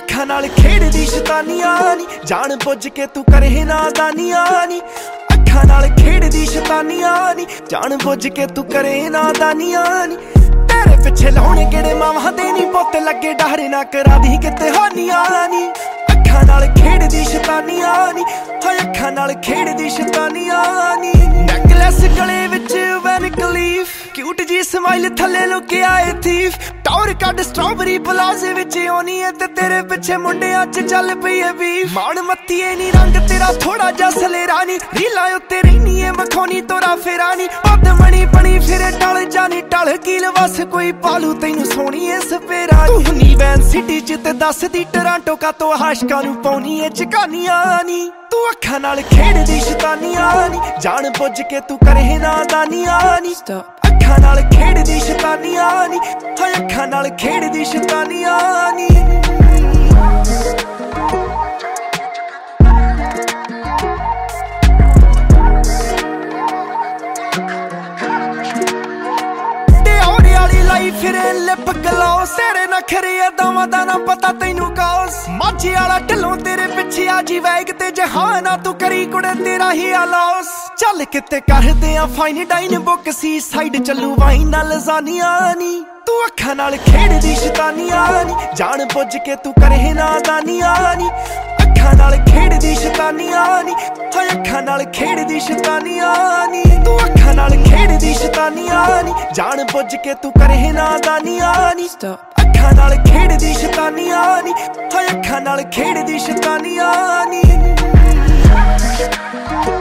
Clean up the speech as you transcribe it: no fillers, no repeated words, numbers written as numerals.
ਅੱਖਾਂ ਨਾਲ ਖੇਡਦੀ ਸ਼ੈਤਾਨੀਆਂ ਨੀ, ਜਾਣ ਬੁੱਝ ਕੇ ਤੂੰ ਕਰੇ ਨਾਦਾਨੀਆਂ ਨੀ। ਅੱਖਾਂ ਨਾਲ ਖੇਡਦੀ ਸ਼ੈਤਾਨੀਆਂ ਨੀ, ਜਾਣ ਬੁੱਝ ਕੇ ਤੂੰ ਕਰੇ ਨਾਦਾਨੀਆਂ ਨੀ। ਤੇਰੇ ਪਿੱਛੇ ਲਾਉਣੇ ਕਿਹੜੇ ਮਾਵਾਂ ਦੇ ਨੀ, ਪੁੱਤ ਲੱਗੇ ਡਰ ਨਾ ਕਰਾ ਦੀ ਕਿਤੇ ਹਾਨੀਆਂ ਨੀ। ਅੱਖਾਂ ਨਾਲ ਖੇਡਦੀ ਸ਼ੈਤਾਨੀਆਂ ਨੀ, ਹਾਏ ਅੱਖਾਂ ਨਾਲ ਖੇਡਦੀ ਸ਼ੈਤਾਨੀਆਂ ਨੀ। ਨੈਕਲੈਸ ਗਲੇ ਵਿੱਚ ਵੈਨ ਕਲੀਫ, ਕਿਊਟ ਜੀ ਸਮਾਈਲ ਥੱਲੇ ਲੁਕਿਆ ਏ ਥੀਫ। ਟੌਰ ਕੱਢ ਸਟ੍ਰਾਬੇਰੀ ਪਲਾਜ਼ੇ ਵਿੱਚ ਆਉਣੀ ਏ ਤੇ ਤੇਰੇ ਪਿੱਛੇ ਮੁੰਡਿਆਂ 'ਚ ਚੱਲ ਪਈ ਏ ਬੀਫ। ਮਾਣ ਮੱਤੀਏ ਨੀ ਰੰਗ ਤੇਰਾ ਥੋੜਾ ਜਿਹਾ ਸਲੇਰਾ ਨੀ, ਰੀਲਾਂ ਉੱਤੇ ਰਹਿਨੀ ਏ ਮਖੌਣੀ ਤੋਰਾ ਫੇਰਾ ਨੀ। ਮਣੀ ਬਣੀ ਫਿਰੇ ਟਲ ਜਾਨੀ ਟਲ ਕੀਲ ਵਸ, ਕੋਈ ਪਾਲੂ ਤੈਨੂੰ ਸੋਹਣੀ ਏ ਸਪੇਰਾ। ਤੂੰ ਹੁੰਨੀ ਵੈਨ ਸਿਟੀ 'ਚ ਤੇ ਦੱਸਦੀ ਟਰਾਂਟੋ ਕਾ ਤੋਂ ਆਸ਼ਕਾਂ ਨੂੰ ਪਾਉਣੀ ਏ ਚਕਾਨੀਆਂ ਨੀ। ਤੂੰ ਅੱਖਾਂ ਨਾਲ ਖੇਡਦੀ ਸ਼ੈਤਾਨੀਆਂ ਨੀ, ਜਾਣ ਬੁੱਝ ਕੇ ਤੂੰ ਕਰੇ ਨਾਦਾਨੀਆਂ ਨੀ। ਅੱਖਾਂ ਨਾਲ ਖੇਡਦੀ ਸ਼ੈਤਾਨੀਆਂ ਨੀ, ਹਾਏ ਅੱਖਾਂ ਨਾਲ ਖੇਡਦੀ ਸ਼ੈਤਾਨੀਆਂ ਨੀ। ਫਿਰੇ ਲਿਪ ਗਲੋਸ, ਤੇਰੇ ਨਖਰੇ ਦਾਵਾਂ ਦਾ ਨਾ ਪਤਾ ਤੈਨੂੰ ਕੌਸ। ਮਾਝੇ ਵਾਲਾ ਢਿੱਲੋਂ ਤੇਰੇ ਪਿੱਛੇ ਆ ਜੀ ਵੈਗ ਤੇ ਜਹਾਨਾ, ਤੂੰ ਕਰੀ ਕੁੜੇ ਤੇਰਾ ਹੀ ਆਲੋਸ। ਚੱਲ ਕਿਤੇ ਕਰਦੇ ਆ fine dine book, sea side ਚੱਲੂ ਵਾਈਨ ਨਾਲ ਜ਼ਾਨੀਆਂ ਨੀ। ਤੂੰ ਅੱਖਾਂ ਨਾਲ ਖੇਡਦੀ ਸ਼ੈਤਾਨੀਆਂ ਨੀ, ਜਾਣ ਬੁੱਝ ਕੇ ਤੂੰ ਕਰੇ ਨਾਦਾਨੀਆਂ ਨੀ। ਅੱਖਾਂ ਨਾਲ ਖੇਡਦੀ ਸ਼ੈਤਾਨੀਆਂ ਨੀ, ਹਾਏ ਅੱਖਾਂ ਨਾਲ ਖੇਡਦੀ ਸ਼ੈਤਾਨੀਆਂ ਨੀ। ਤੂੰ ਅੱਖਾਂ ਨਾਲ ਖੇਡਦੀ ਸ਼ੈਤਾਨੀਆਂ ਨੀ, ਜਾਣ ਬੁੱਝ ਕੇ ਤੂੰ ਕਰੇ ਨਾਦਾਨੀਆਂ ਨੀ। ਅੱਖਾਂ ਨਾਲ ਖੇਡਦੀ ਸ਼ੈਤਾਨੀਆਂ ਨੀ, ਹਾਏ ਅੱਖਾਂ ਨਾਲ ਖੇਡਦੀ ਸ਼ੈਤਾਨੀਆਂ ਨੀ।